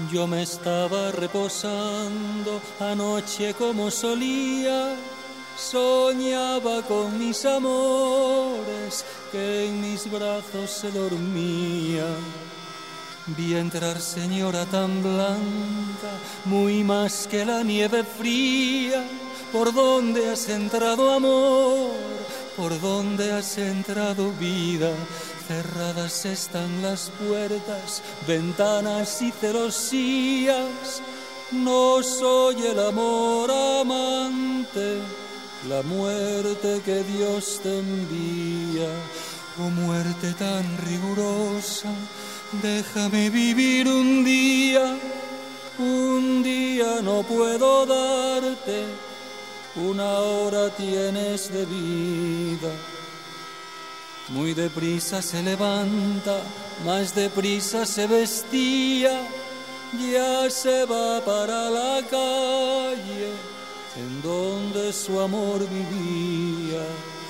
Yo me estaba reposando anoche como solía, soñaba con mis amores que en mis brazos se dormían. Vi entrar señora tan blanca, muy más que la nieve fría. ¿Por dónde has entrado, amor? ¿Por dónde has entrado, vida? Cerradas están las puertas, ventanas y celosías. No soy el amor amante, la muerte que Dios te envía. Oh muerte tan rigurosa, déjame vivir un día no puedo darte, una hora tienes de vida. Muy deprisa se levanta, más deprisa se vestía, ya se va para la calle en donde su amor vivía.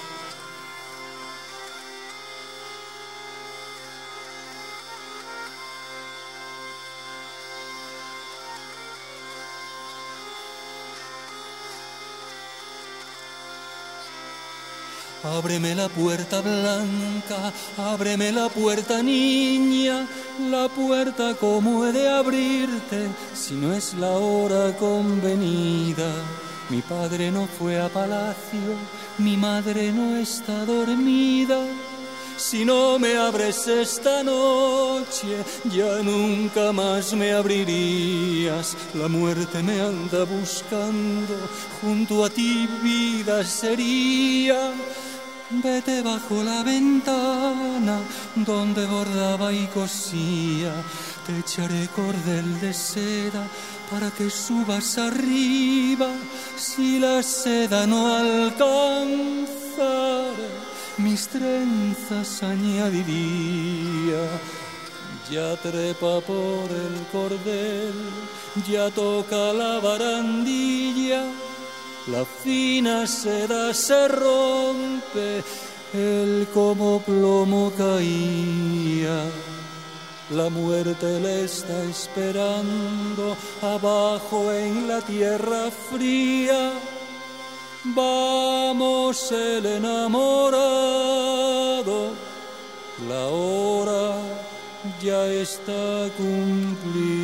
Ábreme la puerta blanca, ábreme la puerta niña, la puerta cómo he de abrirte si no es la hora convenida. Mi padre no fue a palacio, mi madre no está dormida. Si no me abres esta noche, ya nunca más me abrirías. La muerte me anda buscando, junto a ti vida sería. Vete bajo la ventana donde bordaba y cosía, te echaré cordel de seda para que subas arriba. Si la seda no alcanzara, mis trenzas añadiría. Ya trepa por el cordel, ya toca la barandilla. La fina seda se rompe, él como plomo caía. La muerte le está esperando abajo en la tierra fría. Vamos el enamorado, la hora ya está cumplida.